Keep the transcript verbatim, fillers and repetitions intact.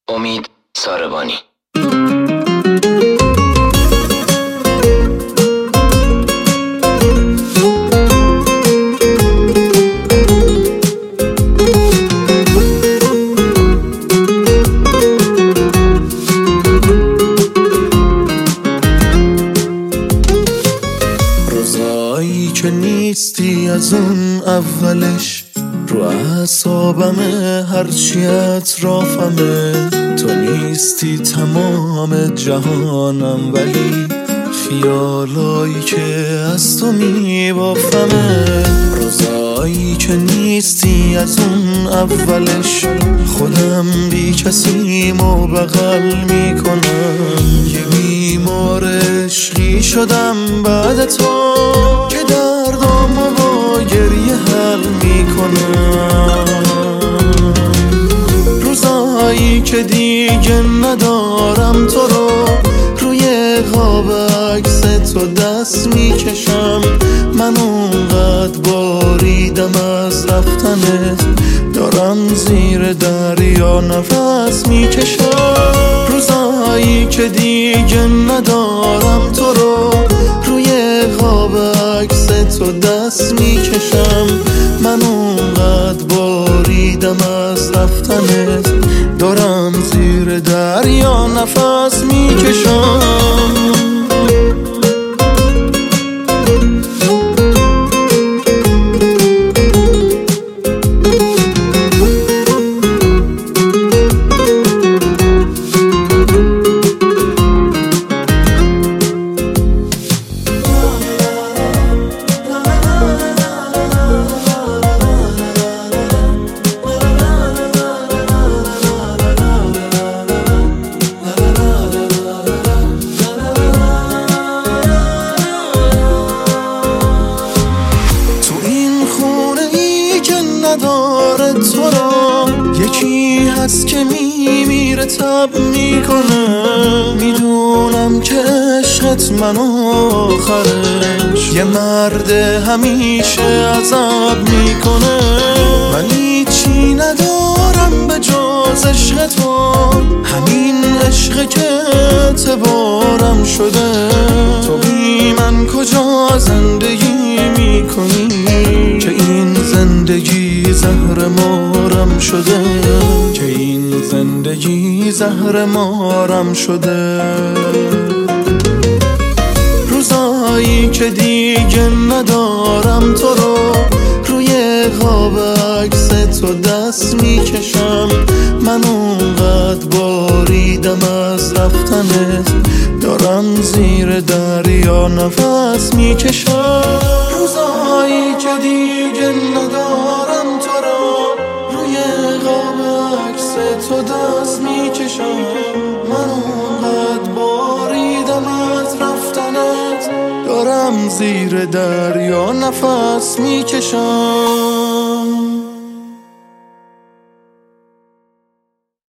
امید ساربانی. روزایی که نیستی از اون اولش رو اعصابمه، هرچی اطرافمه تو نیستی تمام جهانم، ولی خیالایی که از تو میبافمه. روزایی که نیستی از اون اولش خودم بی کسیم و بغل میکنم. یه بیمار عشقی شدم بعد تو که دردامو با گریه حل میکنم. روزایی که دیگه ندارم تو رو، روی قاب عکس تو دست میکشم. من اونقدر باریدم از رفتنت، دارم زیر دریا نفس میکشم. روزایی که دیگه ندارم تو رو، روی قاب عکس تو دست میکشم. من اونقدر باریدم از رفتنت، دارم زیر دریا نفس میکشم. نداره تو رو یکی هست که میمیره تب میکنه. میدونم که عشقت من آخرش یه مرد همیشه عذاب میکنه. من هیچی ندارم به جز عشق تو، همین عشق که اعتبارم شده. تو بی من کجا زندگی میکنی که این زندگی زهر مارم شده، که این زندگی زهر مارم شده. روزایی که دیگه ندارم تو رو، روی قاب عکس تو دست میکشم. من اونقدر باریدم از رفتنت، دارم زیر دریا نفس میکشم. روزایی که دیگه ندارم تو رو، روی قاب عکس تو دست میکشم. من اونقدر باریدم از رفتنت، دارم زیر دریا نفس میکشم.